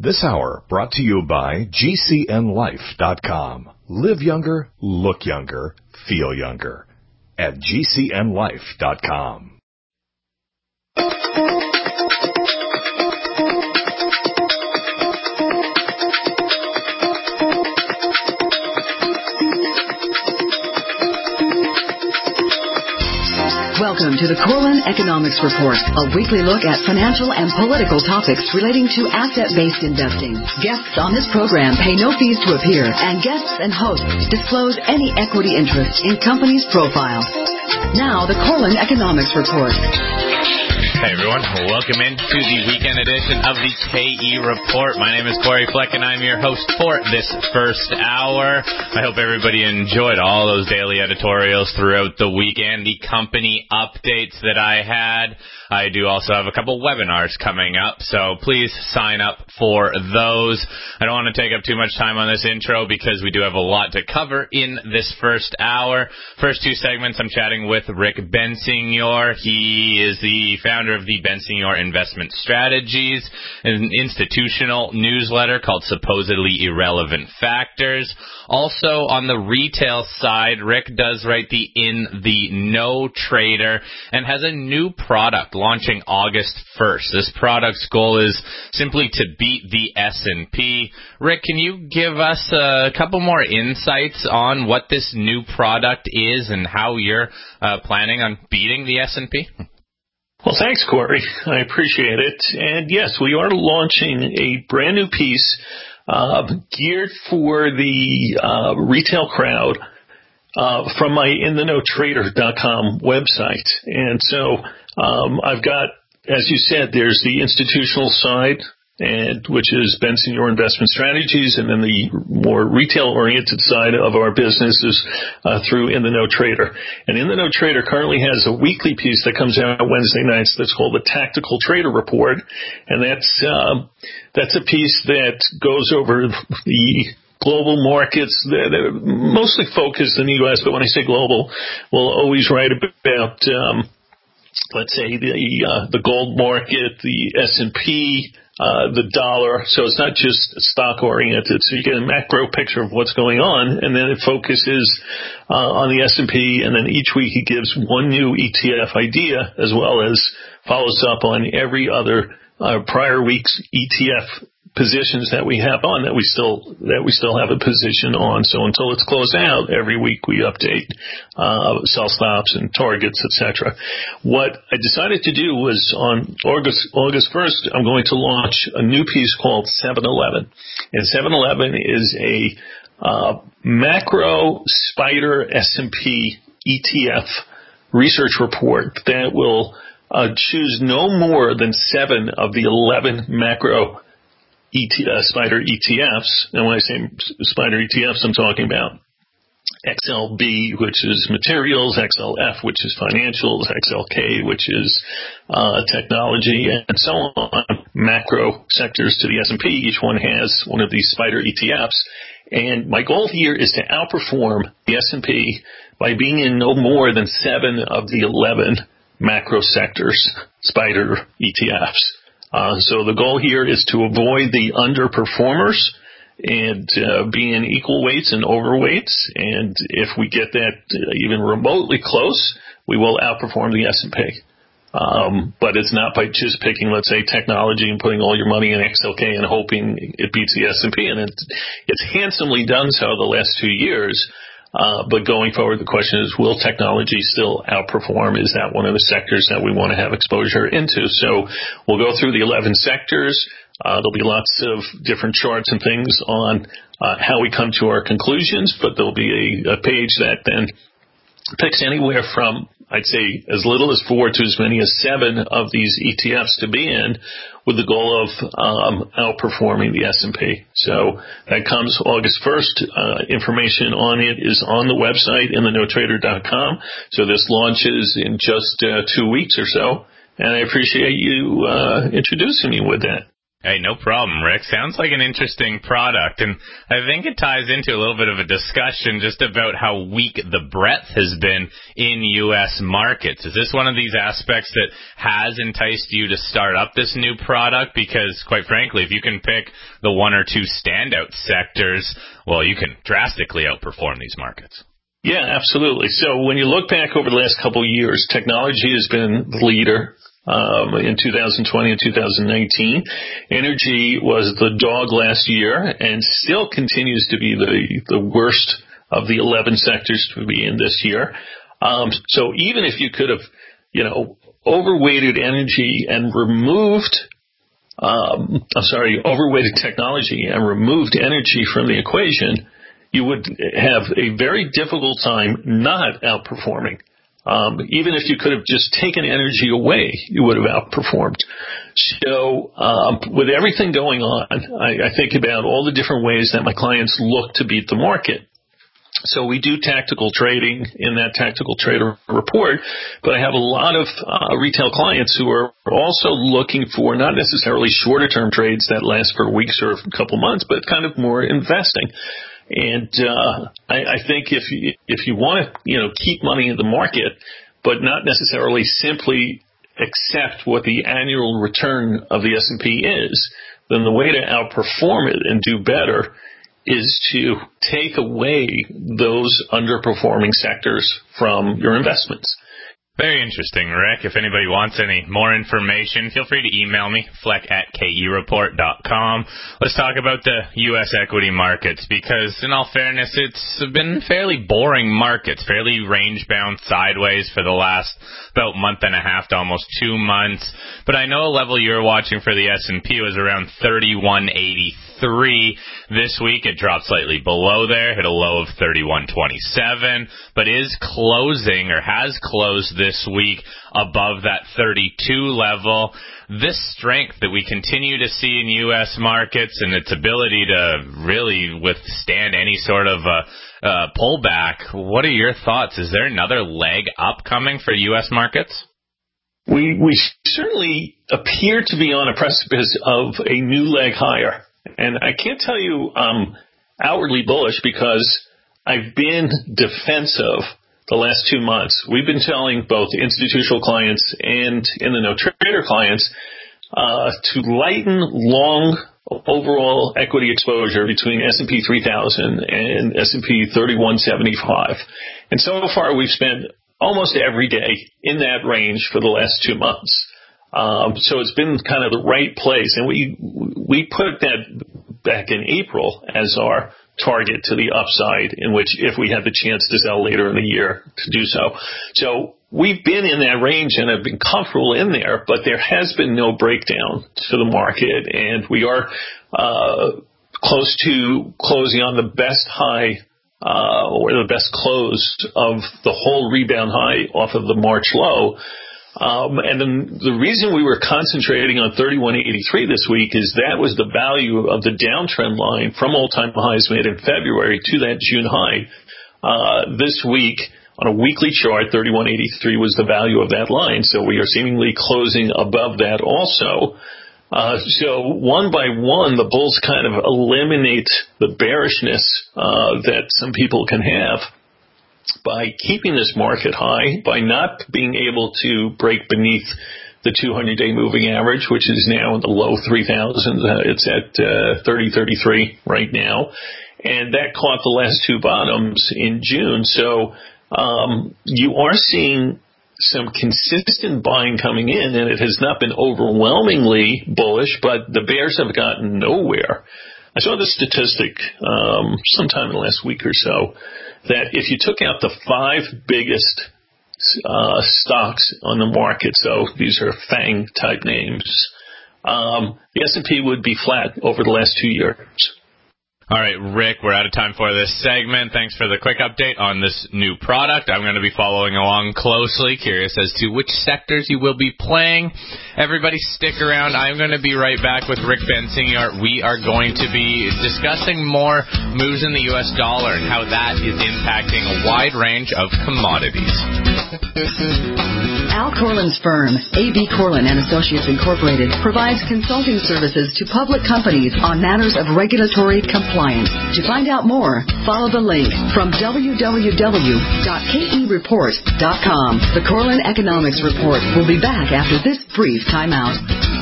This hour brought to you by GCNLife.com. Live younger, look younger, feel younger at GCNLife.com. Welcome to the Corlin Economics Report, a weekly look at financial and political topics relating to asset-based investing. Guests on this program pay no fees to appear, and guests and hosts disclose any equity interest in companies' profiles. Now, the Corlin Economics Report. Hey everyone, welcome into the weekend edition of the KE Report. My name is Corey Fleck and I'm your host for this first hour. I hope everybody enjoyed all those daily editorials throughout the weekend, the company updates that I had. I do also have a couple webinars coming up, so please sign up for those. I don't want to take up too much time on this intro because we do have a lot to cover in this first hour. First two segments, I'm chatting with Rick Bensignor. He is the founder of the Bensignor Investment Strategies, an institutional newsletter called Supposedly Irrelevant Factors. Also, on the retail side, Rick does write the In the Know Trader and has a new product launching August 1st. This product's goal is simply to beat the S&P. Rick, can you give us a couple more insights on what this new product is and how you're planning on beating the S&P? Well, thanks, Corey. I appreciate it. And yes, we are launching a brand new piece geared for the retail crowd from my InTheKnowTrader.com website. And so I've got, as you said, there's the institutional side, which is Bensignor Investment Strategies, and then the more retail-oriented side of our business is through In the Know Trader. And In the Know Trader currently has a weekly piece that comes out Wednesday nights that's called the Tactical Trader Report, and that's a piece that goes over the global markets that are mostly focused in the U.S., but when I say global, we'll always write about let's say the gold market, the S&P, the dollar. So it's not just stock oriented. So you get a macro picture of what's going on, and then it focuses on the S&P, and then each week he gives one new ETF idea as well as follows up on every other prior week's ETF positions that we have on that we still have a position on. So until it's closed out, every week we update sell stops and targets, etc. What I decided to do was on August 1st, I'm going to launch a new piece called 7-Eleven. And 7-Eleven is a macro spider S&P ETF research report that will choose no more than 7 of the 11 macro spider ETFs. And when I say spider ETFs, I'm talking about XLB, which is materials, XLF, which is financials, XLK, which is technology, and so on, macro sectors to the S&P. Each one has one of these spider ETFs. And my goal here is to outperform the S&P by being in no more than 7 of the 11 macro sectors spider ETFs. So the goal here is to avoid the underperformers and be in equal weights and overweights. And if we get that even remotely close, we will outperform the S&P. But it's not by just picking, let's say, technology and putting all your money in XLK and hoping it beats the S&P. And it's handsomely done so the last 2 years. But going forward, the question is, will technology still outperform? Is that one of the sectors that we want to have exposure into? So we'll go through the 11 sectors. There'll be lots of different charts and things on how we come to our conclusions, but there'll be a page that then picks anywhere from, I'd say, as little as 4 to as many as 7 of these ETFs to be in, with the goal of outperforming the S&P. So that comes August 1st. Information on it is on the website, InTheKnowTrader.com. So this launches in just 2 weeks or so, and I appreciate you introducing me with that. Hey, no problem, Rick. Sounds like an interesting product, and I think it ties into a little bit of a discussion just about how weak the breadth has been in U.S. markets. Is this one of these aspects that has enticed you to start up this new product? Because, quite frankly, if you can pick the one or two standout sectors, well, you can drastically outperform these markets. Yeah, absolutely. So when you look back over the last couple of years, technology has been the leader. In 2020 and 2019. Energy was the dog last year and still continues to be the worst of the 11 sectors to be in this year. So even if you could have, overweighted energy and overweighted technology and removed energy from the equation, you would have a very difficult time not outperforming. Even if you could have just taken energy away, you would have outperformed. So, with everything going on, I think about all the different ways that my clients look to beat the market. So we do tactical trading in that tactical trader report, but I have a lot of retail clients who are also looking for not necessarily shorter term trades that last for weeks or a couple months, but kind of more investing. And I think if you want to keep money in the market, but not necessarily simply accept what the annual return of the S&P is, then the way to outperform it and do better is to take away those underperforming sectors from your investments. Very interesting, Rick. If anybody wants any more information, feel free to email me, fleck@kereport.com. Let's talk about the U.S. equity markets, because in all fairness, it's been fairly boring markets, fairly range-bound sideways for the last about month and a half to almost 2 months. But I know a level you're watching for the S&P was around 3183. This week it dropped slightly below there, hit a low of 3127, but is closing or has closed this week above that 32 level. This strength that we continue to see in U.S. markets and its ability to really withstand any sort of pullback, what are your thoughts? Is there another leg up coming for U.S. markets? We certainly appear to be on a precipice of a new leg higher. And I can't tell you I'm outwardly bullish because I've been defensive the last 2 months. We've been telling both institutional clients and in the no trader clients to lighten long overall equity exposure between S&P 3000 and S&P 3175. And so far we've spent almost every day in that range for the last 2 months. So it's been kind of the right place. And we put that back in April as our target to the upside, in which if we had the chance to sell later in the year to do so. So we've been in that range and have been comfortable in there, but there has been no breakdown to the market. And we are close to closing on the best high or the best close of the whole rebound high off of the March low. And then the reason we were concentrating on 3183 this week is that was the value of the downtrend line from all-time highs made in February to that June high. This week, on a weekly chart, 3183 was the value of that line. So we are seemingly closing above that also. So one by one, the bulls kind of eliminate the bearishness that some people can have by keeping this market high, by not being able to break beneath the 200-day moving average, which is now in the low 3,000s. It's at 3033 right now. And that caught the last two bottoms in June. So you are seeing some consistent buying coming in, and it has not been overwhelmingly bullish, but the bears have gotten nowhere. I saw this statistic sometime in the last week or so that if you took out the 5 biggest stocks on the market, so these are FANG type names, the S&P would be flat over the last 2 years. All right, Rick, we're out of time for this segment. Thanks for the quick update on this new product. I'm going to be following along closely, curious as to which sectors you will be playing. Everybody stick around. I'm going to be right back with Rick Bensinger. We are going to be discussing more moves in the U.S. dollar and how that is impacting a wide range of commodities. Al Corlin's firm, A.B. Corlin & Associates Incorporated, provides consulting services to public companies on matters of regulatory compliance. To find out more, follow the link from www.kereport.com. The Corlin Economics Report will be back after this brief timeout.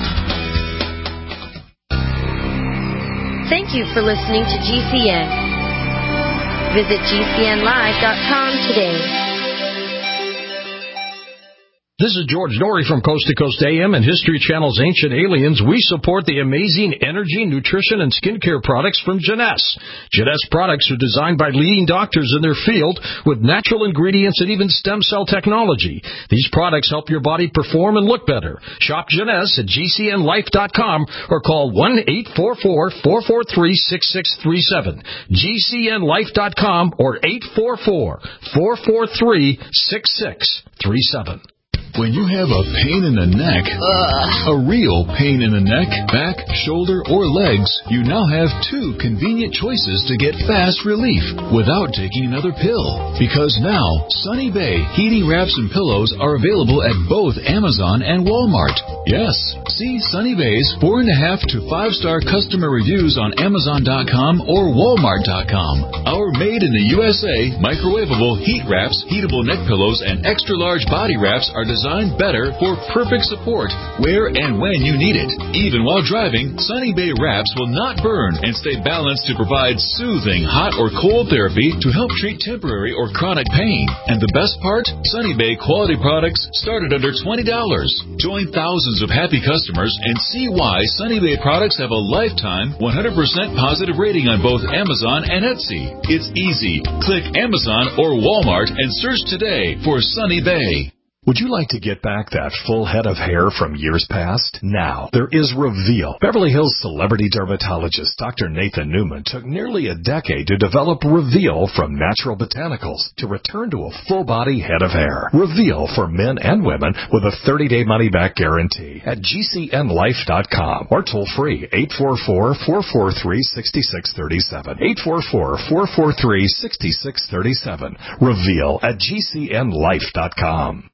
Thank you for listening to GCN. Visit GCNlive.com today. This is George Norrie from Coast to Coast AM and History Channel's Ancient Aliens. We support the amazing energy, nutrition, and skincare products from Jeunesse. Jeunesse products are designed by leading doctors in their field with natural ingredients and even stem cell technology. These products help your body perform and look better. Shop Jeunesse at GCNlife.com or call 1-844-443-6637. GCNlife.com or 844-443-6637. When you have a pain in the neck, a real pain in the neck, back, shoulder, or legs, you now have two convenient choices to get fast relief without taking another pill. Because now, Sunny Bay heating wraps and pillows are available at both Amazon and Walmart. Yes, see Sunny Bay's 4.5 to 5-star customer reviews on Amazon.com or Walmart.com. Our made in the USA microwavable heat wraps, heatable neck pillows, and extra large body wraps are designed better for perfect support where and when you need it. Even while driving, Sunny Bay wraps will not burn and stay balanced to provide soothing hot or cold therapy to help treat temporary or chronic pain. And the best part? Sunny Bay quality products start at under $20. Join thousands of happy customers and see why Sunny Bay products have a lifetime 100% positive rating on both Amazon and Etsy. It's easy. Click Amazon or Walmart and search today for Sunny Bay. Would you like to get back that full head of hair from years past? Now, there is Reveal. Beverly Hills celebrity dermatologist Dr. Nathan Newman took nearly a decade to develop Reveal from natural botanicals to return to a full-body head of hair. Reveal for men and women with a 30-day money-back guarantee at GCNlife.com or toll-free 844-443-6637. 844-443-6637. Reveal at GCNlife.com.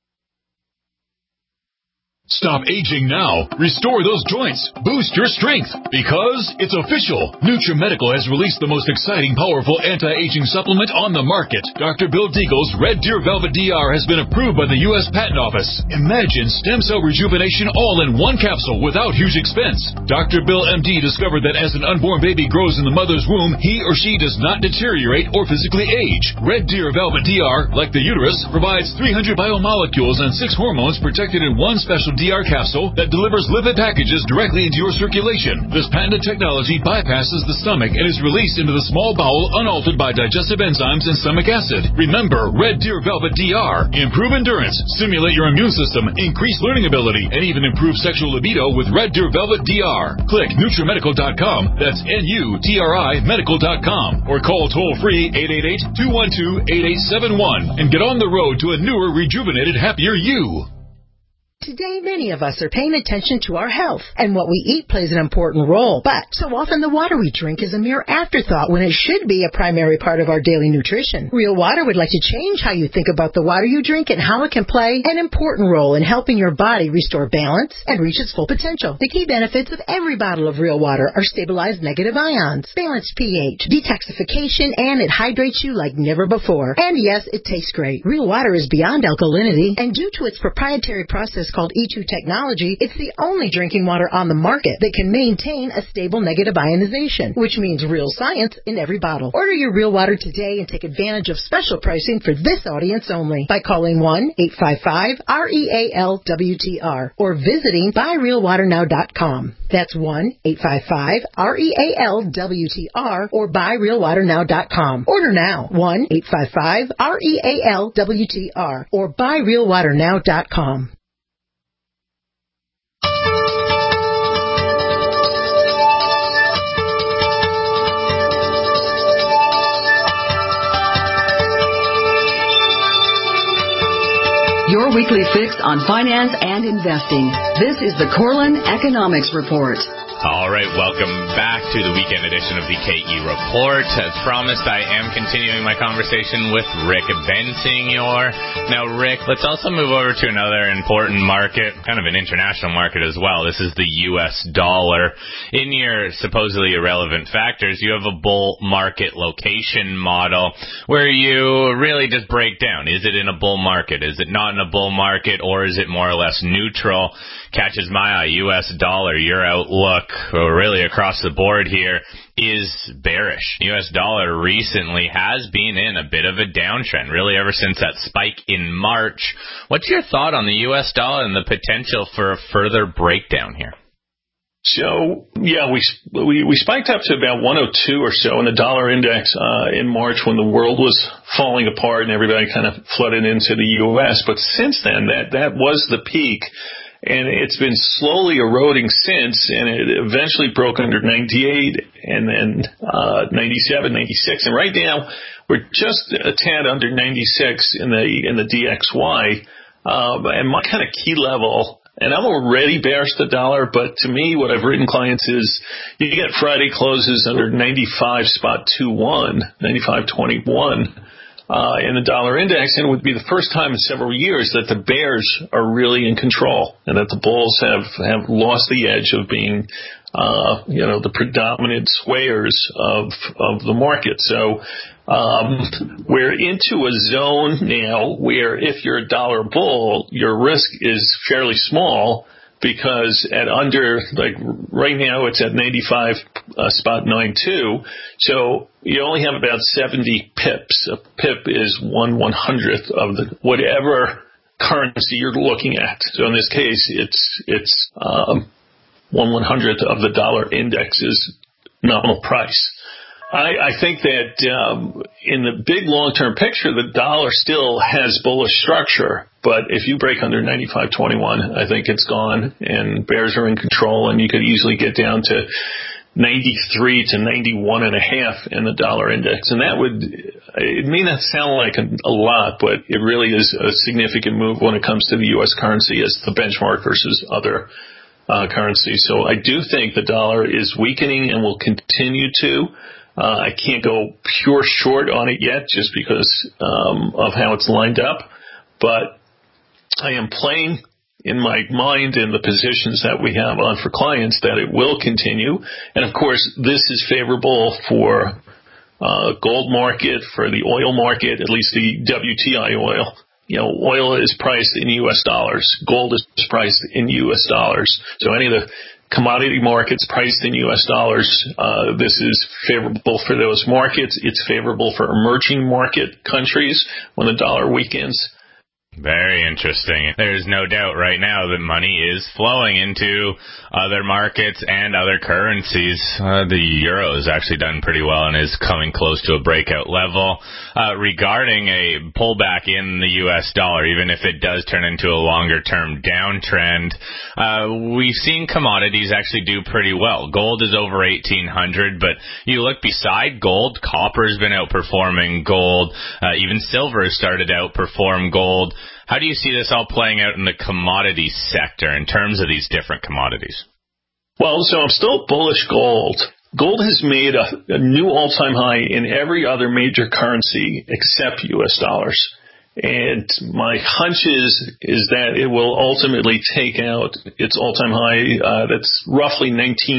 Stop aging now. Restore those joints. Boost your strength. Because it's official. NutriMedical has released the most exciting, powerful anti-aging supplement on the market. Dr. Bill Deagle's Red Deer Velvet DR has been approved by the U.S. Patent Office. Imagine stem cell rejuvenation all in one capsule without huge expense. Dr. Bill MD discovered that as an unborn baby grows in the mother's womb, he or she does not deteriorate or physically age. Red Deer Velvet DR, like the uterus, provides 300 biomolecules and 6 hormones protected in one special DR capsule that delivers lipid packages directly into your circulation. This patented technology bypasses the stomach and is released into the small bowel unaltered by digestive enzymes and stomach acid. Remember, Red Deer Velvet DR. Improve endurance, stimulate your immune system, increase learning ability, and even improve sexual libido with Red Deer Velvet DR. Click NutriMedical.com, that's N-U-T-R-I medical.com, or call toll-free 888-212-8871 and get on the road to a newer, rejuvenated, happier you. Today, many of us are paying attention to our health, and what we eat plays an important role. But so often the water we drink is a mere afterthought when it should be a primary part of our daily nutrition. Real Water would like to change how you think about the water you drink and how it can play an important role in helping your body restore balance and reach its full potential. The key benefits of every bottle of Real Water are stabilized negative ions, balanced pH, detoxification, and it hydrates you like never before. And yes, it tastes great. Real Water is beyond alkalinity, and due to its proprietary process called E2 technology, it's the only drinking water on the market that can maintain a stable negative ionization, which means real science in every bottle. Order your Real Water today and take advantage of special pricing for this audience only by calling 1-855-REAL-WTR or visiting buyrealwaternow.com. That's 1-855-REAL-WTR or buyrealwaternow.com. Order now. 1-855-REAL-WTR or buyrealwaternow.com. weekly fix on finance and investing. This is the Corlin Economics Report. All right, welcome back to the weekend edition of the KE Report. As promised, I am continuing my conversation with Rick Bensignor. Now, Rick, let's also move over to another important market, kind of an international market as well. This is the U.S. dollar. In your supposedly irrelevant factors, you have a bull market location model where you really just break down. Is it in a bull market? Is it not in a bull market? Or is it more or less neutral? Catches my eye, U.S. dollar, your outlook, really across the board here, is bearish. U.S. dollar recently has been in a bit of a downtrend, really ever since that spike in March. What's your thought on the U.S. dollar and the potential for a further breakdown here? So, yeah, we spiked up to about 102 or so in the dollar index in March when the world was falling apart and everybody kind of flooded into the U.S. But since then, that was the peak. And it's been slowly eroding since, and it eventually broke under 98 and then 97, 96. And right now, we're just a tad under 96 in the DXY. And my kind of key level, and I'm already bearish the dollar, but to me, what I've written clients is you get Friday closes under 95.21, 95.21. In the dollar index, and it would be the first time in several years that the bears are really in control and that the bulls have lost the edge of being, the predominant swayers of the market. So, we're into a zone now where if you're a dollar bull, your risk is fairly small. Because at under, like right now it's at 95.92, so you only have about 70 pips. A pip is 1/100th of the whatever currency you're looking at. So in this case, it's 1/100th of the dollar index's nominal price. I think that in the big long-term picture, the dollar still has bullish structure. But if you break under 95.21, I think it's gone, and bears are in control, and you could easily get down to 93 to 91.5 in the dollar index. And it may not sound like a lot, but it really is a significant move when it comes to the U.S. currency as the benchmark versus other currencies. So I do think the dollar is weakening and will continue to. I can't go pure short on it yet just because of how it's lined up, but I am playing in my mind in the positions that we have on for clients that it will continue. And of course, this is favorable for gold market, for the oil market, at least the WTI oil. Oil is priced in U.S. dollars. Gold is priced in U.S. dollars. So any of the commodity markets priced in U.S. dollars, this is favorable for those markets. It's favorable for emerging market countries when the dollar weakens. Very interesting. There's no doubt right now that money is flowing into other markets and other currencies. The euro has actually done pretty well and is coming close to a breakout level. Regarding a pullback in the U.S. dollar, even if it does turn into a longer-term downtrend, we've seen commodities actually do pretty well. Gold is over 1,800, but you look beside gold, copper's been outperforming gold. Even silver has started to outperform gold. How do you see this all playing out in the commodity sector in terms of these different commodities? Well, so I'm still bullish gold. Gold has made a new all-time high in every other major currency except U.S. dollars. And my hunch is that it will ultimately take out its all-time high. That's roughly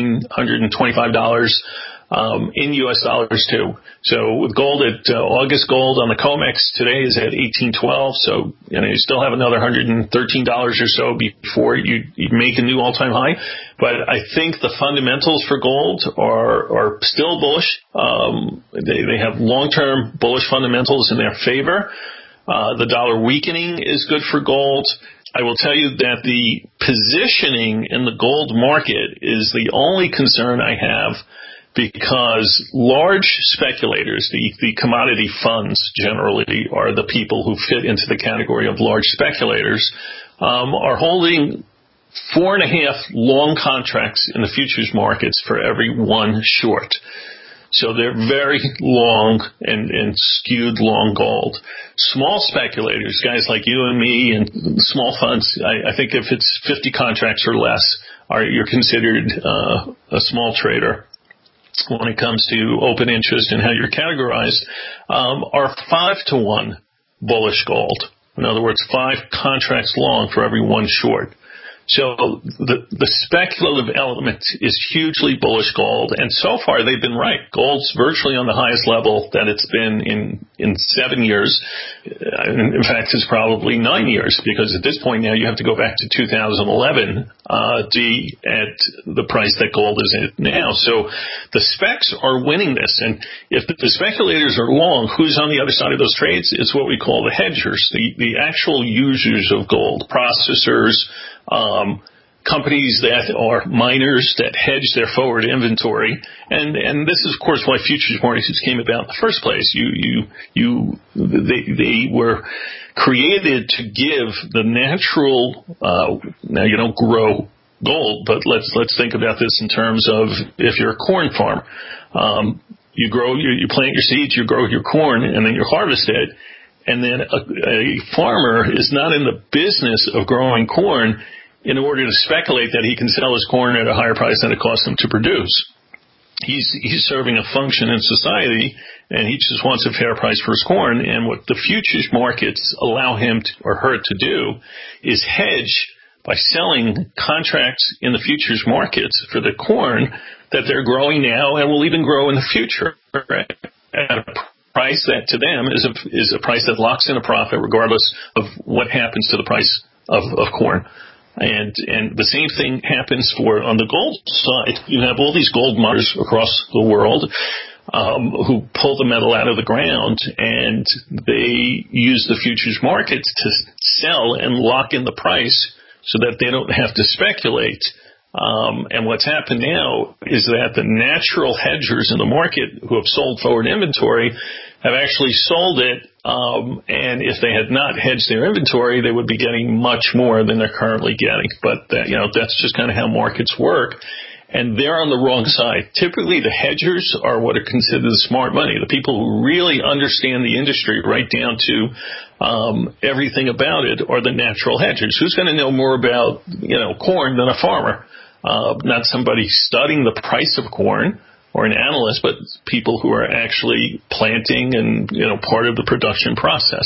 $1,925 in U.S. dollars too. So with gold at August gold on the COMEX today is at $1,812. So you still have another $113 or so before you make a new all-time high. But I think the fundamentals for gold are still bullish. They have long-term bullish fundamentals in their favor. The dollar weakening is good for gold. I will tell you that the positioning in the gold market is the only concern I have, because large speculators, the commodity funds generally are the people who fit into the category of large speculators, are holding 4.5 long contracts in the futures markets for every one short. So they're very long and skewed long gold. Small speculators, guys like you and me and small funds, I think if it's 50 contracts or less, you're considered a small trader when it comes to open interest and how you're categorized, are 5-to-1 bullish gold. In other words, 5 contracts long for every 1 short. So the speculative element is hugely bullish gold, and so far they've been right. Gold's virtually on the highest level that it's been in 7 years. In fact, it's probably 9 years, because at this point now you have to go back to 2011 to be at the price that gold is at now. So the specs are winning this, and if the speculators are long, who's on the other side of those trades? It's what we call the hedgers, the actual users of gold, processors, companies that are miners that hedge their forward inventory, and this is of course why futures markets came about in the first place. They were created to give the natural. Now you don't grow gold, but let's think about this in terms of if you're a corn farm, you plant your seeds, you grow your corn, and then you harvest it. And then a farmer is not in the business of growing corn in order to speculate that he can sell his corn at a higher price than it costs him to produce. He's serving a function in society, and he just wants a fair price for his corn. And what the futures markets allow him or her to do is hedge by selling contracts in the futures markets for the corn that they're growing now and will even grow in the future at a price that to them is a price that locks in a profit regardless of what happens to the price of corn. And the same thing happens on the gold side. You have all these gold miners across the world who pull the metal out of the ground, and they use the futures markets to sell and lock in the price so that they don't have to speculate. And what's happened now is that the natural hedgers in the market who have sold forward inventory have actually sold it, and if they had not hedged their inventory, they would be getting much more than they're currently getting. But that's just kind of how markets work, and they're on the wrong side. Typically, the hedgers are what are considered the smart money, the people who really understand the industry right down to everything about it, are the natural hedgers. Who's going to know more about corn than a farmer? Not somebody studying the price of corn or an analyst, but people who are actually planting and part of the production process.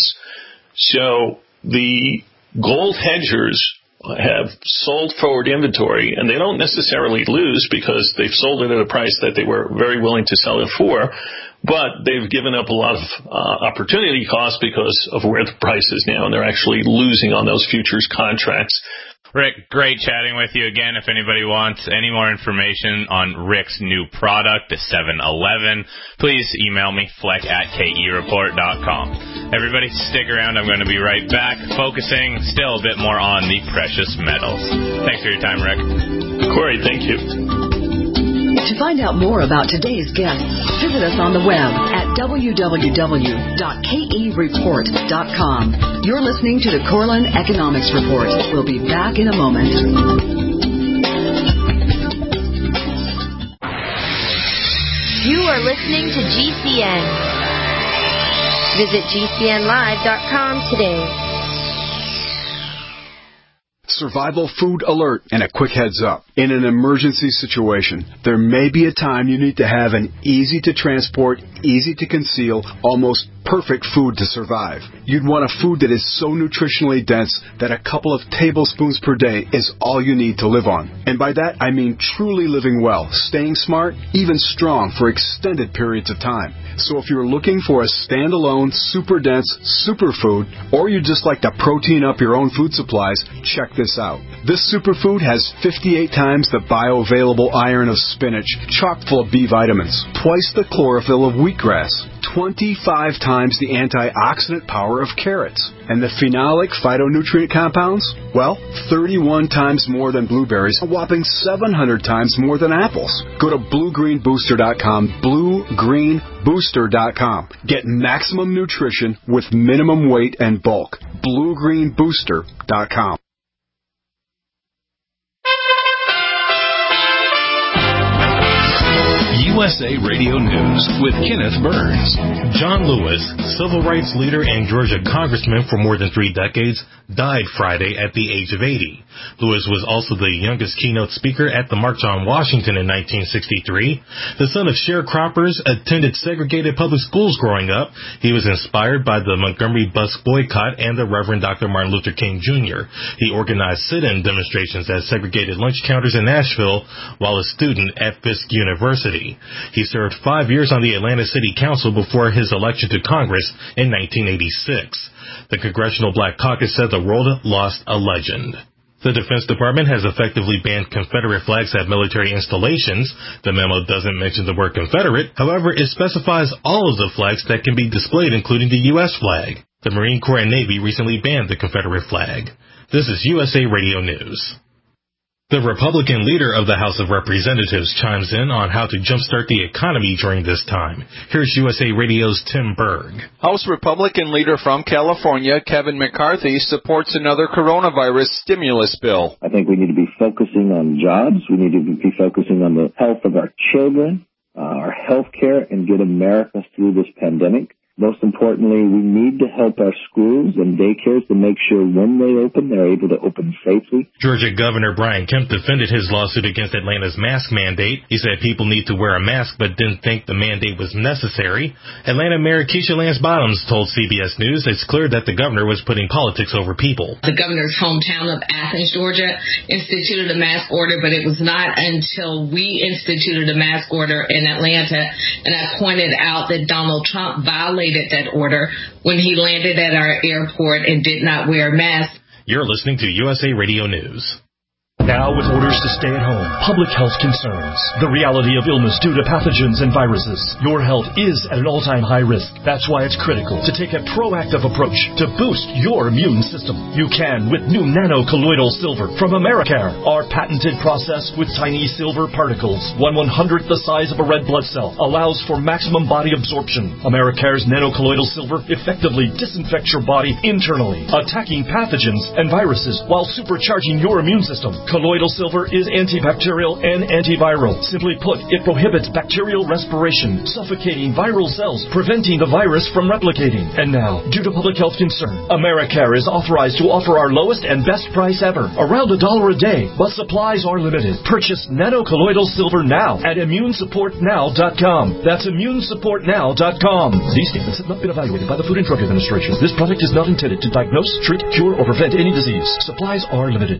So the gold hedgers have sold forward inventory, and they don't necessarily lose because they've sold it at a price that they were very willing to sell it for, but they've given up a lot of opportunity cost because of where the price is now, and they're actually losing on those futures contracts. Rick, great chatting with you again. If anybody wants any more information on Rick's new product, the 711, please email me, fleck@kereport.com. Everybody stick around. I'm going to be right back, focusing still a bit more on the precious metals. Thanks for your time, Rick. Corey, thank you. To find out more about today's guests, visit us on the web at www.kereport.com. You're listening to the Corlin Economics Report. We'll be back in a moment. You are listening to GCN. Visit GCNlive.com today. Survival food alert and a quick heads up. In an emergency situation, there may be a time you need to have an easy to transport, easy to conceal, almost perfect food to survive. You'd want a food that is so nutritionally dense that a couple of tablespoons per day is all you need to live on. And by that, I mean truly living well, staying smart, even strong for extended periods of time. So if you're looking for a standalone, super dense superfood, or you just like to protein up your own food supplies, check this out. This superfood has 58 times the bioavailable iron of spinach, chock full of B vitamins, twice the chlorophyll of wheatgrass, 25 times the antioxidant power of carrots. And the phenolic phytonutrient compounds? Well, 31 times more than blueberries, a whopping 700 times more than apples. Go to bluegreenbooster.com, bluegreenbooster.com. Get maximum nutrition with minimum weight and bulk. bluegreenbooster.com. USA Radio News with Kenneth Burns. John Lewis, civil rights leader and Georgia congressman for more than 3 decades, died Friday at the age of 80. Lewis was also the youngest keynote speaker at the March on Washington in 1963. The son of sharecroppers, attended segregated public schools growing up. He was inspired by the Montgomery bus boycott and the Reverend Dr. Martin Luther King Jr. He organized sit-in demonstrations at segregated lunch counters in Nashville while a student at Fisk University. He served 5 years on the Atlanta City Council before his election to Congress in 1986. The Congressional Black Caucus said the world lost a legend. The Defense Department has effectively banned Confederate flags at military installations. The memo doesn't mention the word Confederate. However, it specifies all of the flags that can be displayed, including the U.S. flag. The Marine Corps and Navy recently banned the Confederate flag. This is USA Radio News. The Republican leader of the House of Representatives chimes in on how to jumpstart the economy during this time. Here's USA Radio's Tim Berg. House Republican leader from California, Kevin McCarthy, supports another coronavirus stimulus bill. I think we need to be focusing on jobs. We need to be focusing on the health of our children, our health care, and get America through this pandemic. Most importantly, we need to help our schools and daycares to make sure when they open, they're able to open safely. Georgia Governor Brian Kemp defended his lawsuit against Atlanta's mask mandate. He said people need to wear a mask but didn't think the mandate was necessary. Atlanta Mayor Keisha Lance Bottoms told CBS News it's clear that the governor was putting politics over people. The governor's hometown of Athens, Georgia, instituted a mask order, but it was not until we instituted a mask order in Atlanta, and I pointed out that Donald Trump violated that order when he landed at our airport and did not wear a mask. You're listening to USA Radio News. Now with orders to stay at home, public health concerns, the reality of illness due to pathogens and viruses. Your health is at an all-time high risk. That's why it's critical to take a proactive approach to boost your immune system. You can with new nano-colloidal silver from Americare, our patented process with tiny silver particles, 1/100th the size of a red blood cell, allows for maximum body absorption. Americare's nano-colloidal silver effectively disinfects your body internally, attacking pathogens and viruses while supercharging your immune system. Colloidal silver is antibacterial and antiviral. Simply put, it prohibits bacterial respiration, suffocating viral cells, preventing the virus from replicating. And now, due to public health concern, Americare is authorized to offer our lowest and best price ever, around $1 a day, but supplies are limited. Purchase nano-colloidal silver now at immunesupportnow.com. That's immunesupportnow.com. These statements have not been evaluated by the Food and Drug Administration. This product is not intended to diagnose, treat, cure, or prevent any disease. Supplies are limited.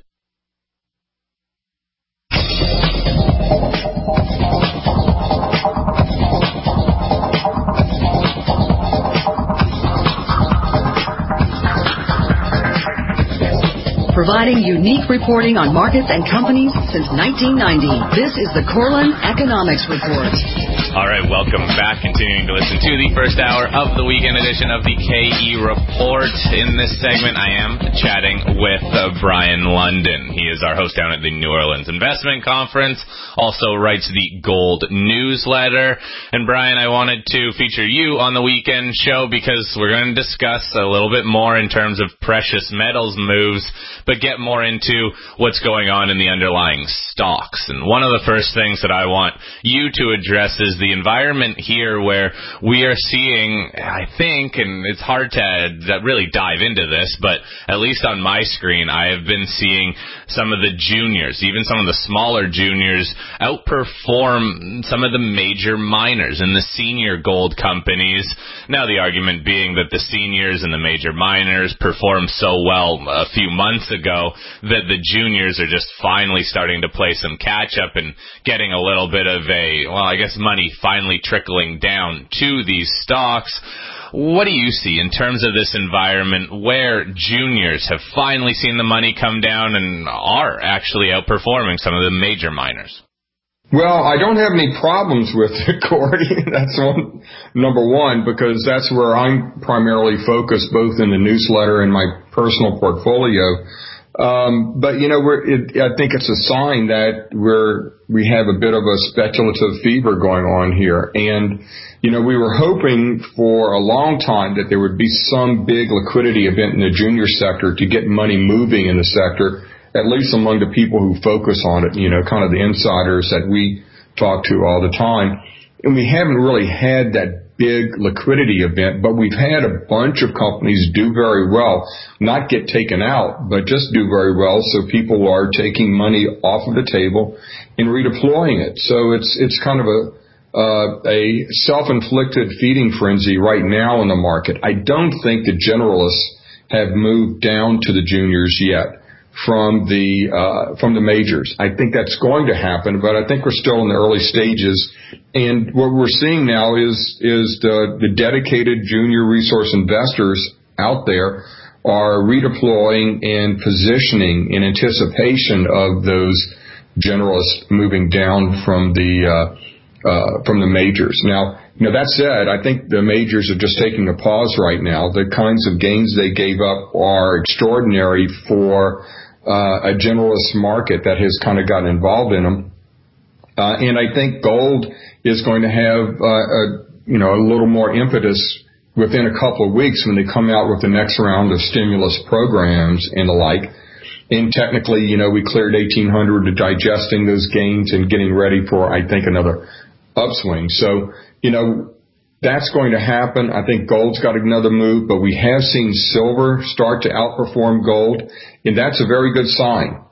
Providing unique reporting on markets and companies since 1990. This is the Corlin Economics Report. All right, welcome back. Continuing to listen to the first hour of the weekend edition of the KE Report. In this segment, I am chatting with Brian London. He is our host down at the New Orleans Investment Conference, also writes the Gold newsletter. And Brian, I wanted to feature you on the weekend show because we're going to discuss a little bit more in terms of precious metals moves, but get more into what's going on in the underlying stocks. And one of the first things that I want you to address is the environment here where we are seeing, I think, and it's hard to really dive into this, but at least on my screen, I have been seeing some of the juniors, even some of the smaller juniors, outperform some of the major miners and the senior gold companies. Now, the argument being that the seniors and the major miners performed so well a few months ago that the juniors are just finally starting to play some catch up and getting a little bit of money finally trickling down to these stocks. What do you see in terms of this environment where juniors have finally seen the money come down and are actually outperforming some of the major miners? Well, I don't have any problems with it, Corey. That's number one, because that's where I'm primarily focused, both in the newsletter and my personal portfolio. But I think it's a sign that we have a bit of a speculative fever going on here. And, we were hoping for a long time that there would be some big liquidity event in the junior sector to get money moving in the sector, at least among the people who focus on it, kind of the insiders that we talk to all the time. and we haven't really had that big liquidity event, but we've had a bunch of companies do very well, not get taken out, but just do very well. So people are taking money off of the table and redeploying it. So it's kind of a self-inflicted feeding frenzy right now in the market. I don't think the generalists have moved down to the juniors yet from the majors. I think that's going to happen, but I think we're still in the early stages. And what we're seeing now is the dedicated junior resource investors out there are redeploying and positioning in anticipation of those generalists moving down from the majors. Now, that said, I think the majors are just taking a pause right now. The kinds of gains they gave up are extraordinary for a generalist market that has kind of gotten involved in them. And I think gold is going to have a little more impetus within a couple of weeks when they come out with the next round of stimulus programs and the like. And technically, we cleared 1,800 to digesting those gains and getting ready for, I think, another upswing. So, that's going to happen. I think gold's got another move, but we have seen silver start to outperform gold, and that's a very good sign.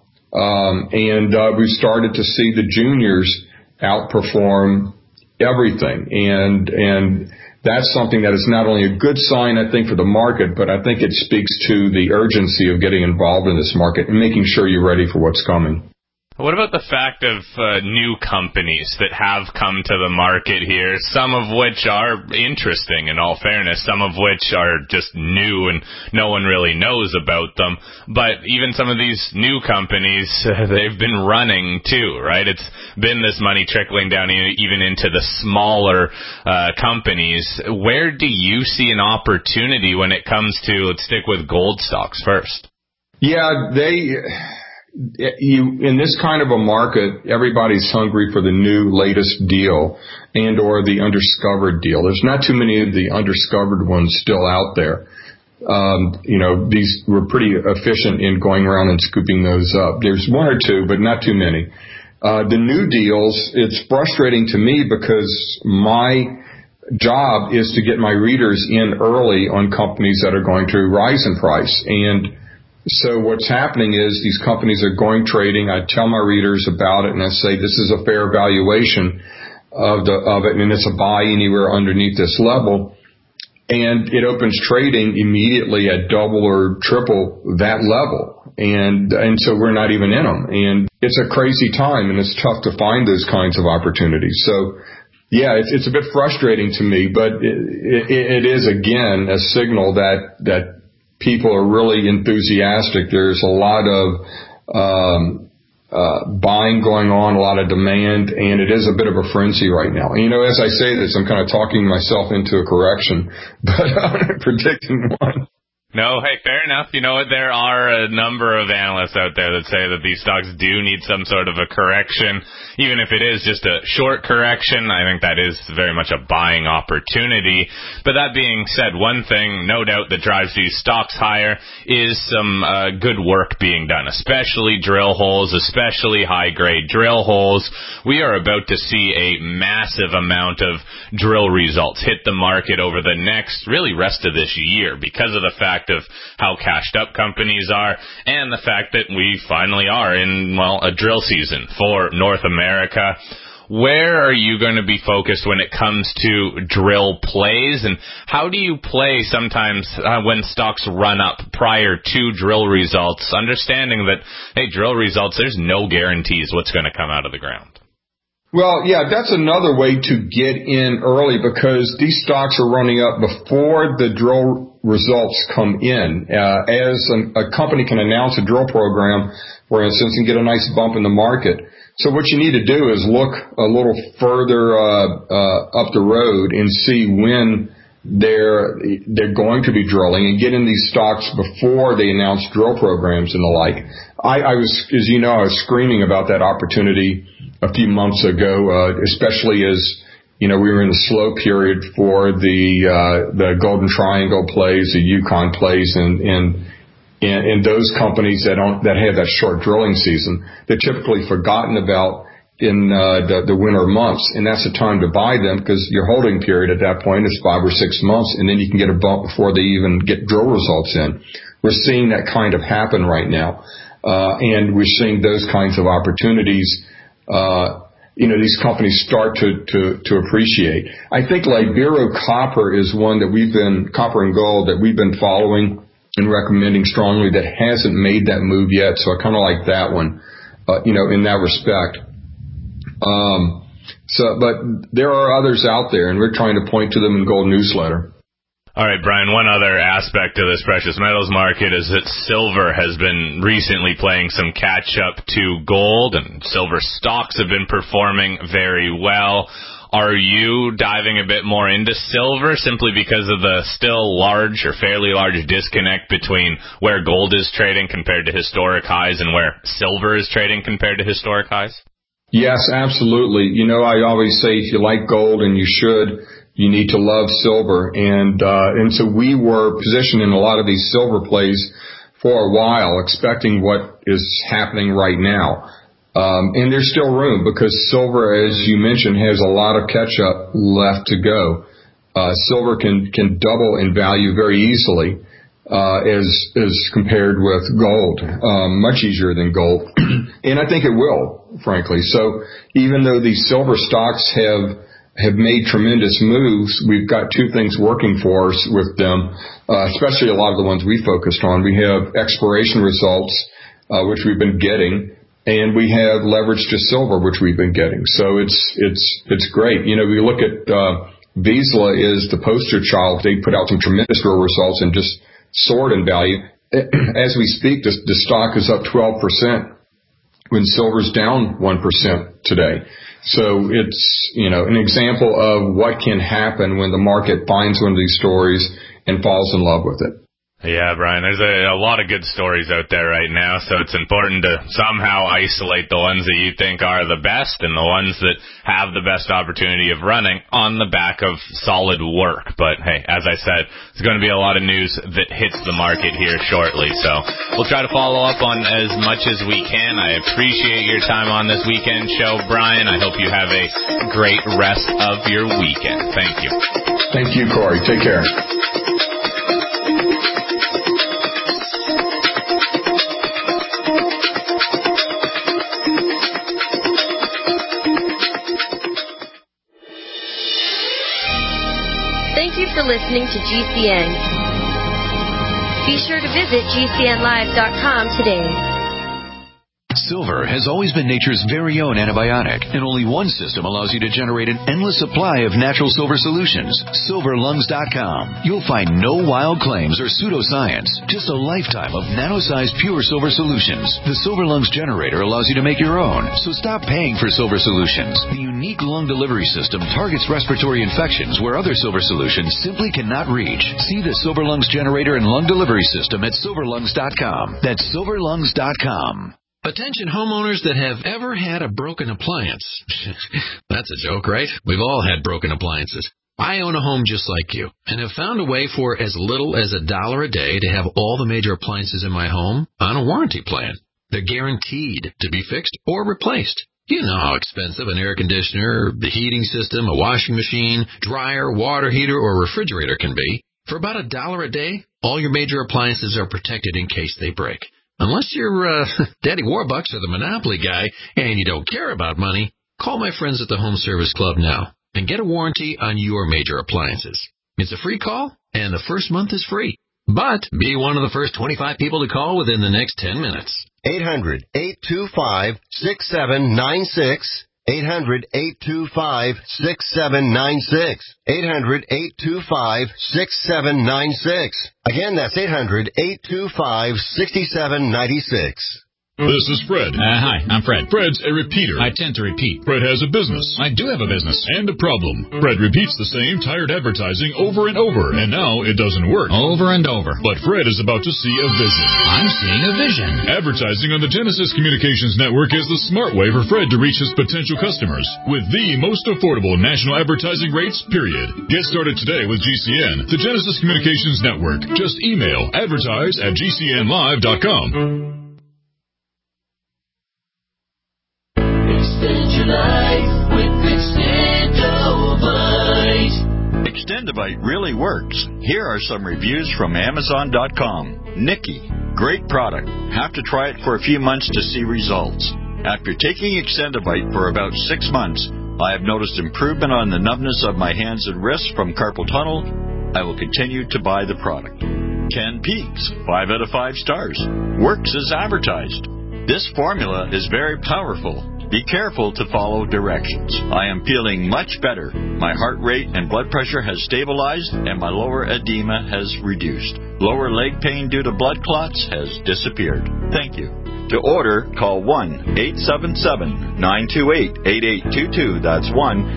We've started to see the juniors outperform everything, and that's something that is not only a good sign, I think, for the market, but I think it speaks to the urgency of getting involved in this market and making sure you're ready for what's coming. What about the fact of new companies that have come to the market here, some of which are interesting in all fairness, some of which are just new and no one really knows about them, but even some of these new companies, they've been running too, right? It's been this money trickling down even into the smaller companies. Where do you see an opportunity when it comes to, let's stick with gold stocks first? Yeah, in this kind of a market, everybody's hungry for the new latest deal and or the undiscovered deal. There's not too many of the undiscovered ones still out there. These were pretty efficient in going around and scooping those up. There's one or two, but not too many. The new deals, it's frustrating to me because my job is to get my readers in early on companies that are going to rise in price. And so what's happening is these companies are going trading. I tell my readers about it, and I say this is a fair valuation of it, and it's a buy anywhere underneath this level. And it opens trading immediately at double or triple that level, and so we're not even in them. And it's a crazy time, and it's tough to find those kinds of opportunities. So, yeah, it's a bit frustrating to me, but it is again a signal that people are really enthusiastic. There's a lot of buying going on, a lot of demand, and it is a bit of a frenzy right now. As I say this, I'm kind of talking myself into a correction, but I'm predicting one. No, hey, fair enough. You know what? There are a number of analysts out there that say that these stocks do need some sort of a correction. Even if it is just a short correction, I think that is very much a buying opportunity. But that being said, one thing, no doubt, that drives these stocks higher is some good work being done, especially drill holes, especially high-grade drill holes. We are about to see a massive amount of drill results hit the market over the next, really, rest of this year because of the fact of how cashed up companies are and the fact that we finally are in, a drill season for North America. Where are you going to be focused when it comes to drill plays, and how do you play sometimes when stocks run up prior to drill results, understanding that, hey, drill results, there's no guarantees what's going to come out of the ground? Well, yeah, that's another way to get in early because these stocks are running up before the drill results come in. As a company can announce a drill program, for instance, and get a nice bump in the market. So what you need to do is look a little further up the road and see when they're going to be drilling and get in these stocks before they announce drill programs and the like. I was, as you know, I was screaming about that opportunity a few months ago, especially as, we were in the slow period for the Golden Triangle plays, the Yukon plays, and those companies that have that short drilling season. They're typically forgotten about, in the winter months, and that's the time to buy them because your holding period at that point is 5 or 6 months, and then you can get a bump before they even get drill results in. We're seeing that kind of happen right now, and we're seeing those kinds of opportunities. These companies start to appreciate. I think Libero Copper is one that Copper and Gold, that we've been following and recommending strongly, that hasn't made that move yet. So I kind of like that one, in that respect. But there are others out there, and we're trying to point to them in Gold Newsletter. All right, Brian, one other aspect of this precious metals market is that silver has been recently playing some catch-up to gold, and silver stocks have been performing very well. Are you diving a bit more into silver simply because of the still large or fairly large disconnect between where gold is trading compared to historic highs and where silver is trading compared to historic highs? Yes, absolutely. I always say if you like gold, and you should, you need to love silver. And so we were positioned in a lot of these silver plays for a while, expecting what is happening right now. And there's still room because silver, as you mentioned, has a lot of catch-up left to go. Silver can double in value very easily, as compared with gold, much easier than gold. And I think it will, frankly. So even though these silver stocks have made tremendous moves, we've got two things working for us with them, especially a lot of the ones we focused on. We have exploration results, which we've been getting, and we have leverage to silver, which we've been getting. So it's great. We look at Vizsla is the poster child. They put out some tremendous drill results and just soared in value. As we speak, the stock is up 12% when silver's down 1% today. So it's, an example of what can happen when the market finds one of these stories and falls in love with it. Yeah, Brian, there's a lot of good stories out there right now, so it's important to somehow isolate the ones that you think are the best and the ones that have the best opportunity of running on the back of solid work. But hey, as I said, there's going to be a lot of news that hits the market here shortly, so we'll try to follow up on as much as we can. I appreciate your time on this weekend show, Brian. I hope you have a great rest of your weekend. Thank you. Thank you, Corey. Take care. For listening to GCN. Be sure to visit GCNlive.com today. Silver has always been nature's very own antibiotic, and only one system allows you to generate an endless supply of natural silver solutions. SilverLungs.com. You'll find no wild claims or pseudoscience, just a lifetime of nano-sized pure silver solutions. The Silver Lungs generator allows you to make your own, so stop paying for silver solutions. The unique lung delivery system targets respiratory infections where other silver solutions simply cannot reach. See the Silver Lungs generator and lung delivery system at SilverLungs.com. That's SilverLungs.com. Attention homeowners that have ever had a broken appliance. That's a joke, right? We've all had broken appliances. I own a home just like you and have found a way for as little as $1 a day to have all the major appliances in my home on a warranty plan. They're guaranteed to be fixed or replaced. You know how expensive an air conditioner, the heating system, a washing machine, dryer, water heater, or refrigerator can be. For about $1 a day, all your major appliances are protected in case they break. Unless you're Daddy Warbucks or the Monopoly guy and you don't care about money, call my friends at the Home Service Club now and get a warranty on your major appliances. It's a free call, and the first month is free. But be one of the first 25 people to call within the next 10 minutes. 800-825-6796. 800-825-6796. 800-825-6796. Again, that's 800-825-6796. This is Fred. Hi, I'm Fred. Fred's a repeater. I tend to repeat. Fred has a business. I do have a business. And a problem. Fred repeats the same tired advertising over and over, and now it doesn't work. Over and over. But Fred is about to see a vision. I'm seeing a vision. Advertising on the Genesis Communications Network is the smart way for Fred to reach his potential customers with the most affordable national advertising rates, period. Get started today with GCN, the Genesis Communications Network. Just email advertise@gcnlive.com. Extend your your life with Extendovite. Extendovite really works. Here are some reviews from Amazon.com. Nikki, great product. Have to try it for a few months to see results. After taking Extendovite for about 6 months, I have noticed improvement on the numbness of my hands and wrists from carpal tunnel. I will continue to buy the product. Ken Peaks, 5 out of 5 stars. Works as advertised. This formula is very powerful. Be careful to follow directions. I am feeling much better. My heart rate and blood pressure has stabilized and my lower edema has reduced. Lower leg pain due to blood clots has disappeared. Thank you. To order, call 1-877-928-8822. That's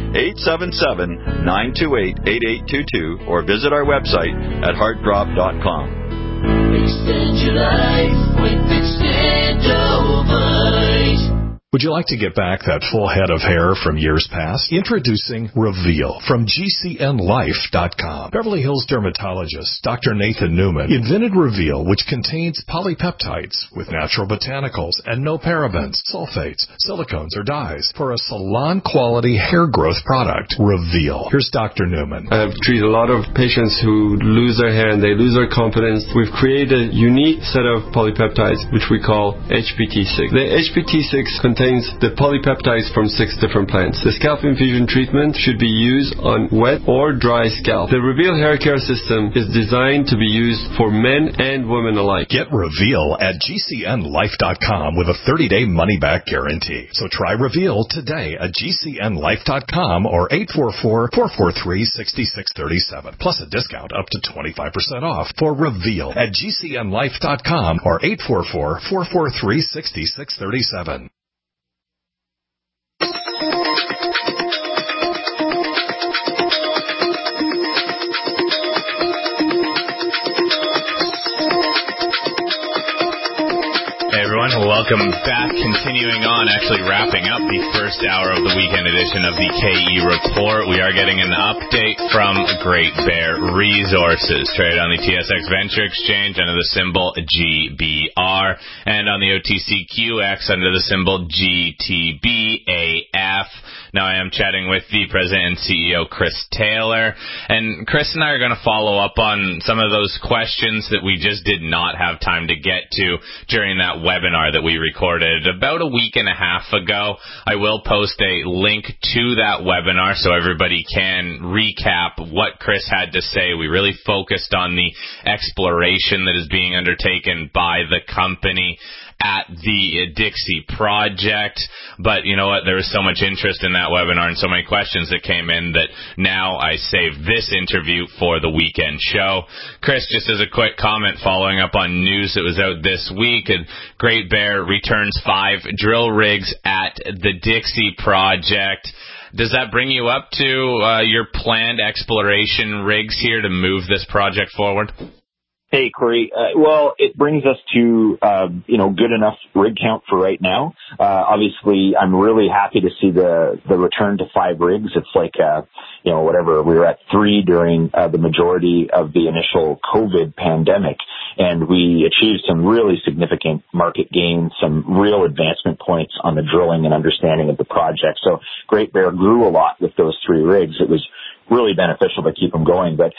1-877-928-8822. Or visit our website at heartdrop.com. Extend your life with Extendovite. Would you like to get back that full head of hair from years past? Introducing Reveal from GCNlife.com. Beverly Hills dermatologist Dr. Nathan Newman invented Reveal, which contains polypeptides with natural botanicals and no parabens, sulfates, silicones, or dyes for a salon-quality hair growth product. Reveal. Here's Dr. Newman. I have treated a lot of patients who lose their hair and they lose their confidence. We've created a unique set of polypeptides, which we call HPT6. The HPT6 contains the polypeptides from 6 different plants. The scalp infusion treatment should be used on wet or dry scalp. The Reveal hair care system is designed to be used for men and women alike. Get Reveal at GCNlife.com with a 30-day money-back guarantee. So try Reveal today at GCNlife.com or 844-443-6637. Plus a discount up to 25% off for Reveal at GCNlife.com or 844-443-6637. Everyone, welcome back. Continuing on, actually wrapping up the first hour of the weekend edition of the KE Report. We are getting an update from Great Bear Resources, traded on the TSX Venture Exchange under the symbol GBR, and on the OTCQX under the symbol GTBAF. Now I am chatting with the President and CEO, Chris Taylor, and Chris and I are going to follow up on some of those questions that we just did not have time to get to during that webinar that we recorded about a week and a half ago. I will post a link to that webinar so everybody can recap what Chris had to say. We really focused on the exploration that is being undertaken by the company at the Dixie Project. But you know what? There was so much interest in that webinar and so many questions that came in that now I saved this interview for the weekend show. Chris, just as a quick comment following up on news that was out this week, Great Bear returns 5 drill rigs at the Dixie Project. Does that bring you up to your planned exploration rigs here to move this project forward? Hey, Corey. Well, it brings us to, good enough rig count for right now. Obviously, I'm really happy to see the return to 5 rigs. It's like, whatever, we were at 3 during the majority of the initial COVID pandemic. And we achieved some really significant market gains, some real advancement points on the drilling and understanding of the project. So Great Bear grew a lot with those 3 rigs. It was really beneficial to keep them going. But,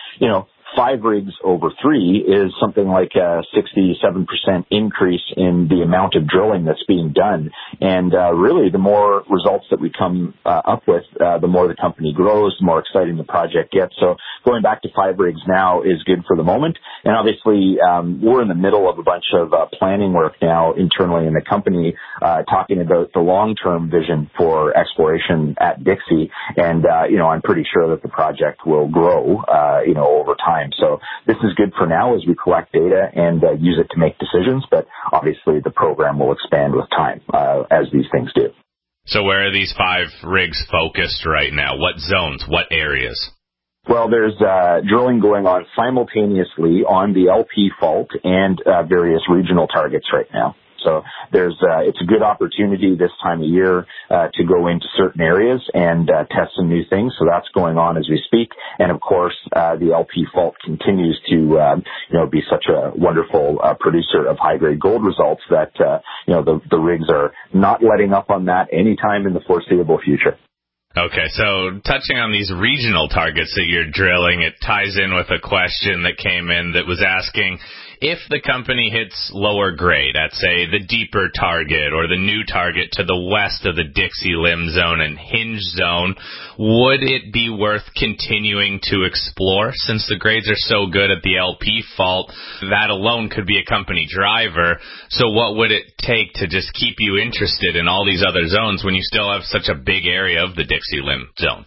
5 rigs over 3 is something like a 67% increase in the amount of drilling that's being done. And really, the more results that we come up with, the more the company grows, the more exciting the project gets. So going back to 5 rigs now is good for the moment. And obviously, we're in the middle of a bunch of planning work now internally in the company, talking about the long-term vision for exploration at Dixie. And, I'm pretty sure that the project will grow, over time. So this is good for now as we collect data and use it to make decisions, but obviously the program will expand with time, as these things do. So where are these 5 rigs focused right now? What zones? What areas? Well, there's drilling going on simultaneously on the LP fault and various regional targets right now. So it's a good opportunity this time of year to go into certain areas and test some new things. So that's going on as we speak. And of course, the LP fault continues to be such a wonderful producer of high grade gold results that the rigs are not letting up on that anytime in the foreseeable future. Okay, so touching on these regional targets that you're drilling, it ties in with a question that came in that was asking if the company hits lower grade at, say, the deeper target or the new target to the west of the Dixie Limb Zone and Hinge Zone, would it be worth continuing to explore? Since the grades are so good at the LP fault, that alone could be a company driver. So what would it take to just keep you interested in all these other zones when you still have such a big area of the Dixie Limb Zone?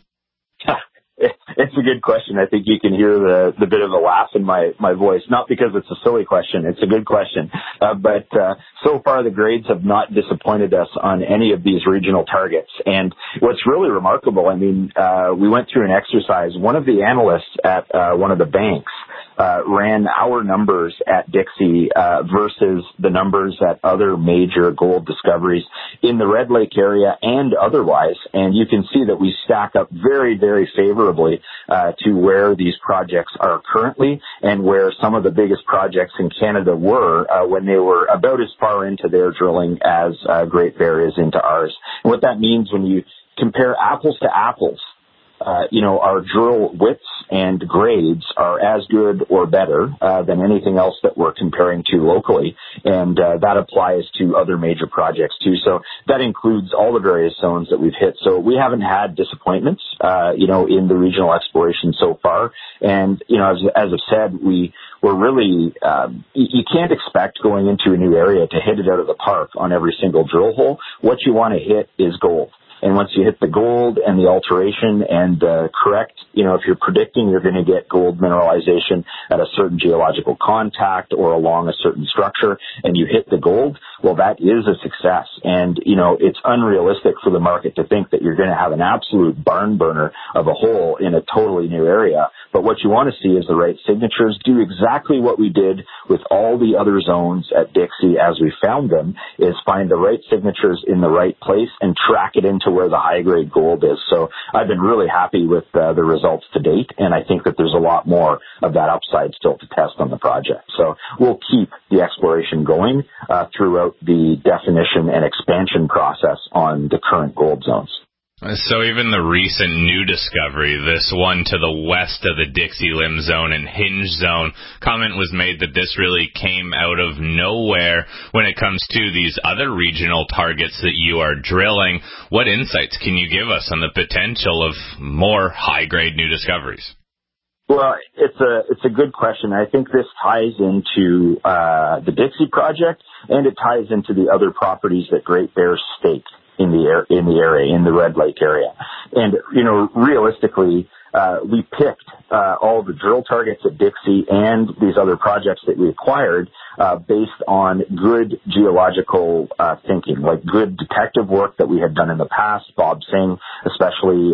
It's a good question. I think you can hear the bit of a laugh in my voice, not because it's a silly question. It's a good question. But so far the grades have not disappointed us on any of these regional targets. And what's really remarkable, we went through an exercise. One of the analysts at one of the banks ran our numbers at Dixie versus the numbers at other major gold discoveries in the Red Lake area and otherwise. And you can see that we stack up very, very favorably to where these projects are currently and where some of the biggest projects in Canada were when they were about as far into their drilling as Great Bear is into ours. And what that means when you compare apples to apples, our drill widths and grades are as good or better than anything else that we're comparing to locally, and that applies to other major projects too. So that includes all the various zones that we've hit. So we haven't had disappointments, in the regional exploration so far. And as I've said, we're really you can't expect going into a new area to hit it out of the park on every single drill hole. What you want to hit is gold. And once you hit the gold and the alteration and correct, if you're predicting you're going to get gold mineralization at a certain geological contact or along a certain structure and you hit the gold, well, that is a success. And, it's unrealistic for the market to think that you're going to have an absolute barn burner of a hole in a totally new area. But what you want to see is the right signatures. Do exactly what we did with all the other zones at Dixie as we found them, is find the right signatures in the right place and track it into where the high-grade gold is. So I've been really happy with the results to date, and I think that there's a lot more of that upside still to test on the project. So we'll keep the exploration going throughout the definition and expansion process on the current gold zones. So even the recent new discovery, this one to the west of the Dixie Limb Zone and Hinge Zone, comment was made that this really came out of nowhere when it comes to these other regional targets that you are drilling. What insights can you give us on the potential of more high-grade new discoveries? Well, it's a good question. I think this ties into the Dixie project, and it ties into the other properties that Great Bear staked in the area, in the Red Lake area. And, realistically, we picked all the drill targets at Dixie and these other projects that we acquired based on good geological thinking, like good detective work that we had done in the past. Bob Singh, especially,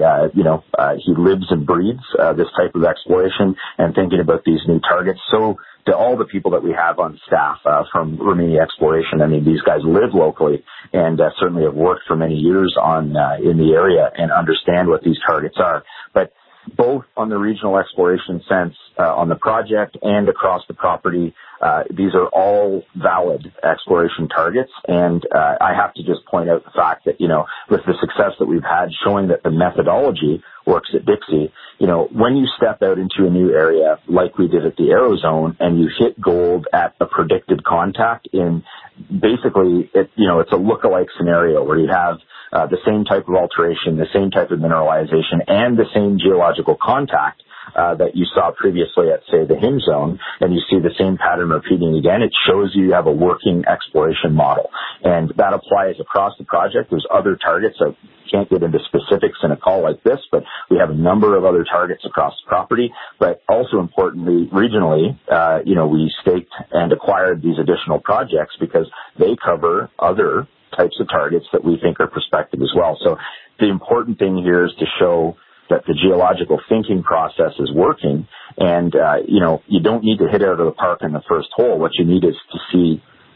he lives and breathes this type of exploration and thinking about these new targets. So to all the people that we have on staff from Rimini Exploration, these guys live locally and certainly have worked for many years in the area and understand what these targets are. But both on the regional exploration sense, on the project and across the property, these are all valid exploration targets. And I have to just point out the fact that, with the success that we've had showing that the methodology works at Dixie, when you step out into a new area like we did at the Arrow Zone and you hit gold at a predicted contact in basically, it's a lookalike scenario where you have the same type of alteration, the same type of mineralization, and the same geological contact that you saw previously at, say, the Hinge Zone, and you see the same pattern repeating again. It shows you have a working exploration model, and that applies across the project. There's other targets. I can't get into specifics in a call like this, but we have a number of other targets across the property. But also importantly, regionally, we staked and acquired these additional projects because they cover other types of targets that we think are prospective as well. So the important thing here is to show that the geological thinking process is working, and you don't need to hit it out of the park in the first hole. What you need is to see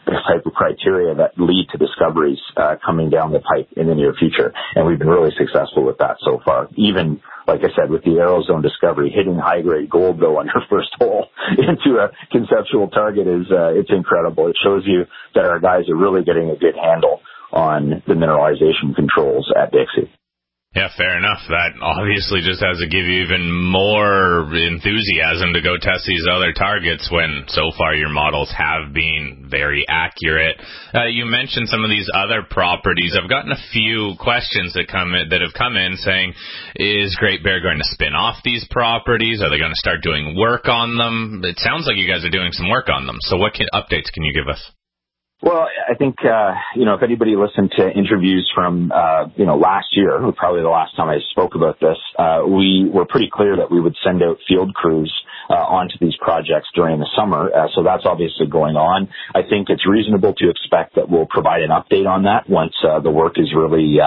type of criteria that lead to discoveries coming down the pipe in the near future. And we've been really successful with that so far. Even, like I said, with the Aerozone discovery, hitting high-grade gold, though, on your first hole into a conceptual target is it's incredible. It shows you that our guys are really getting a good handle on the mineralization controls at Dixie. Yeah, fair enough. That obviously just has to give you even more enthusiasm to go test these other targets when so far your models have been very accurate. You mentioned some of these other properties. I've gotten a few questions that have come in saying, is Great Bear going to spin off these properties? Are they going to start doing work on them? It sounds like you guys are doing some work on them. So what updates can you give us? Well, I think, if anybody listened to interviews from, last year, probably the last time I spoke about this, we were pretty clear that we would send out field crews onto these projects during the summer. So that's obviously going on. I think it's reasonable to expect that we'll provide an update on that once the work is really,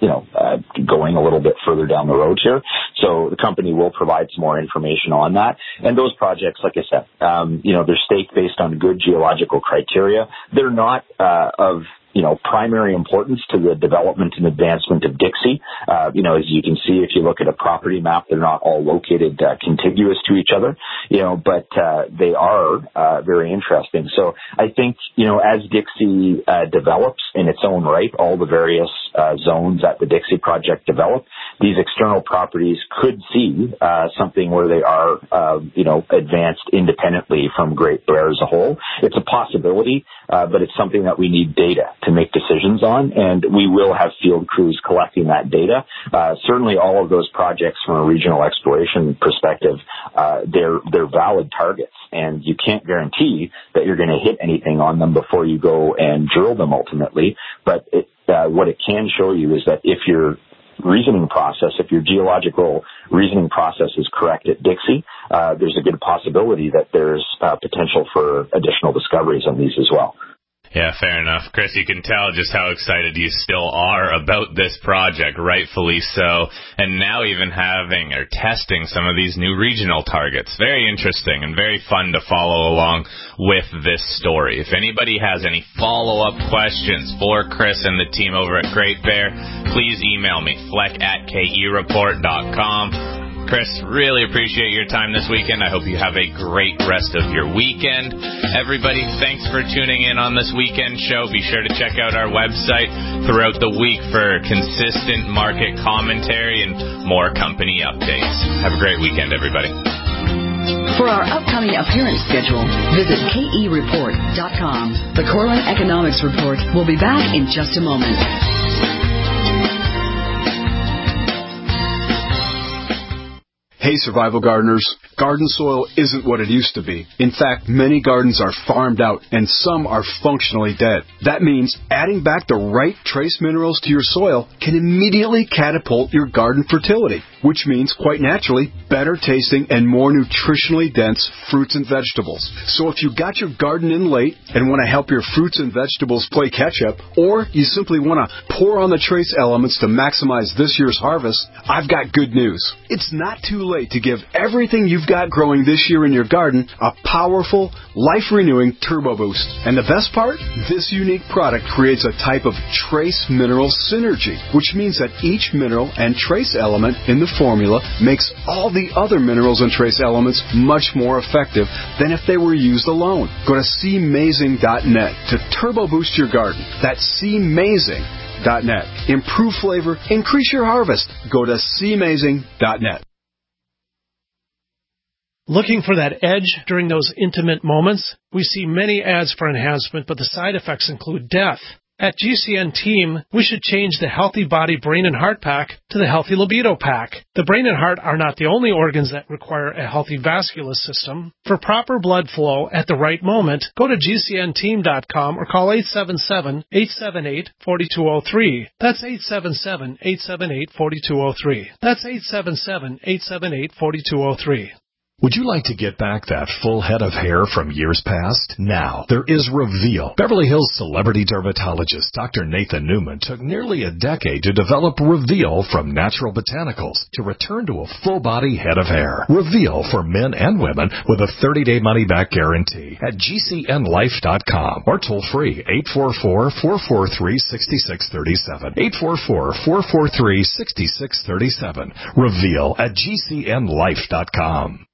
going a little bit further down the road here. So the company will provide some more information on that. And those projects, like I said, they're staked based on good geological criteria. They're not of primary importance to the development and advancement of Dixie. As you can see, if you look at a property map, they're not all located contiguous to each other, but they are very interesting. So I think, as Dixie develops in its own right, all the various zones that the Dixie project develop, these external properties could see something where they are, advanced independently from Great Bear as a whole. It's a possibility, but it's something that we need data to make decisions on, and we will have field crews collecting that data. Certainly all of those projects from a regional exploration perspective, they're valid targets, and you can't guarantee that you're going to hit anything on them before you go and drill them ultimately. But what it can show you is that if your geological reasoning process is correct at Dixie, there's a good possibility that there's potential for additional discoveries on these as well. Yeah, fair enough. Chris, you can tell just how excited you still are about this project, rightfully so, and now even having or testing some of these new regional targets. Very interesting and very fun to follow along with this story. If anybody has any follow-up questions for Chris and the team over at Great Bear, please email me, fleck@kereport.com. Chris, really appreciate your time this weekend. I hope you have a great rest of your weekend. Everybody, thanks for tuning in on this weekend show. Be sure to check out our website throughout the week for consistent market commentary and more company updates. Have a great weekend, everybody. For our upcoming appearance schedule, visit kereport.com. The Corwin Economics Report will be back in just a moment. Hey, survival gardeners. Garden soil isn't what it used to be. In fact, many gardens are farmed out and some are functionally dead. That means adding back the right trace minerals to your soil can immediately catapult your garden fertility, which means, quite naturally, better tasting and more nutritionally dense fruits and vegetables. So if you got your garden in late and want to help your fruits and vegetables play catch-up, or you simply want to pour on the trace elements to maximize this year's harvest, I've got good news. It's not too late to give everything you've got growing this year in your garden a powerful, life-renewing turbo boost. And the best part? This unique product creates a type of trace mineral synergy, which means that each mineral and trace element in the formula makes all the other minerals and trace elements much more effective than if they were used alone. Go to cmazing.net to turbo boost your garden. That's cmazing.net. Improve flavor, increase your harvest. Go to cmazing.net. Looking for that edge during those intimate moments? We see many ads for enhancement, but the side effects include death. At GCN Team, we should change the Healthy Body, Brain, and Heart Pack to the Healthy Libido Pack. The brain and heart are not the only organs that require a healthy vascular system. For proper blood flow at the right moment, go to GCNteam.com or call 877-878-4203. That's 877-878-4203. That's 877-878-4203. Would you like to get back that full head of hair from years past? Now, there is Reveal. Beverly Hills celebrity dermatologist Dr. Nathan Newman took nearly a decade to develop Reveal from natural botanicals to return to a full-body head of hair. Reveal for men and women with a 30-day money-back guarantee at GCNlife.com or toll-free 844-443-6637. 844-443-6637. Reveal at GCNlife.com.